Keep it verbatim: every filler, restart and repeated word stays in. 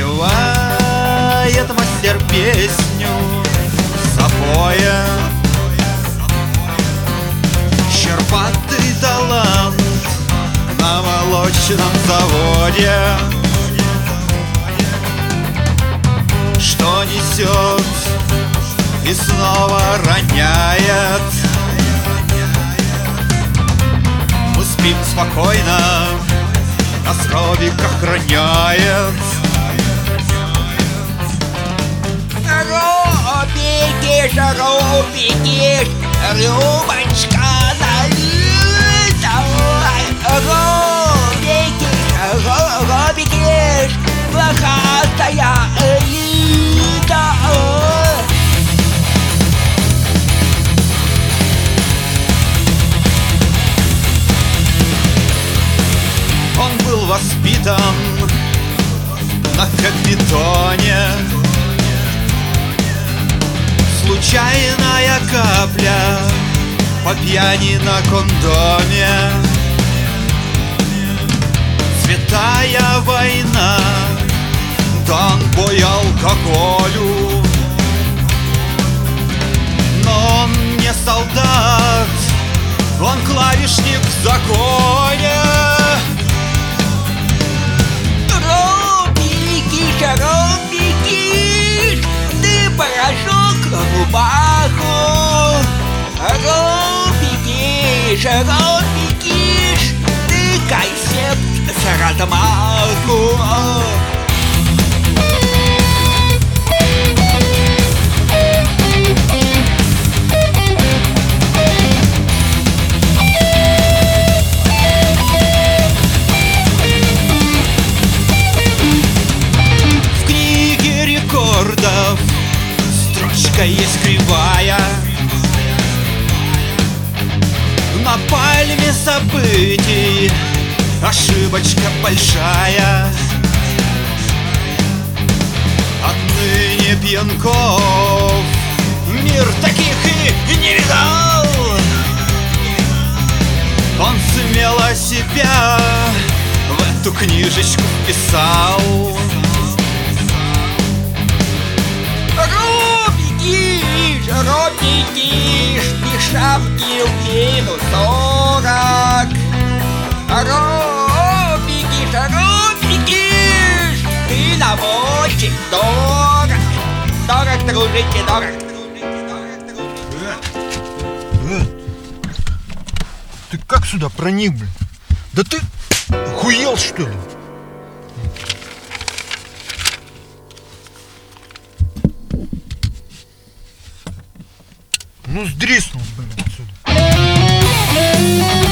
Напевает мастер песню запоем. Щербатый талант на молочном заводе, что несет и снова роняет. Мы спим спокойно, нас робик охраняет. Робики, робики, Любочка налита. Робики, робики, плохая элита. Он был воспитан на капитоне. Случайная капля по пьяни на кондоме. Святая война, дан бой алкоголю. Но он не солдат, он клавишник в законе. Робики, ты порошок на рубаху. Робики, робики, ты концепт с размаху. Строчка есть кривая на пальме событий, ошибочка большая. Отныне пьянков мир таких и не видал. Он смело себя в эту книжечку вписал. Робики, шапки в минус сорок. Робики, робики, ты нам очень дорог. Дорог, дружите, дорог. Ты как сюда проник, блин? Да ты охуел, что ли? Ну, сдриснул, блин, отсюда.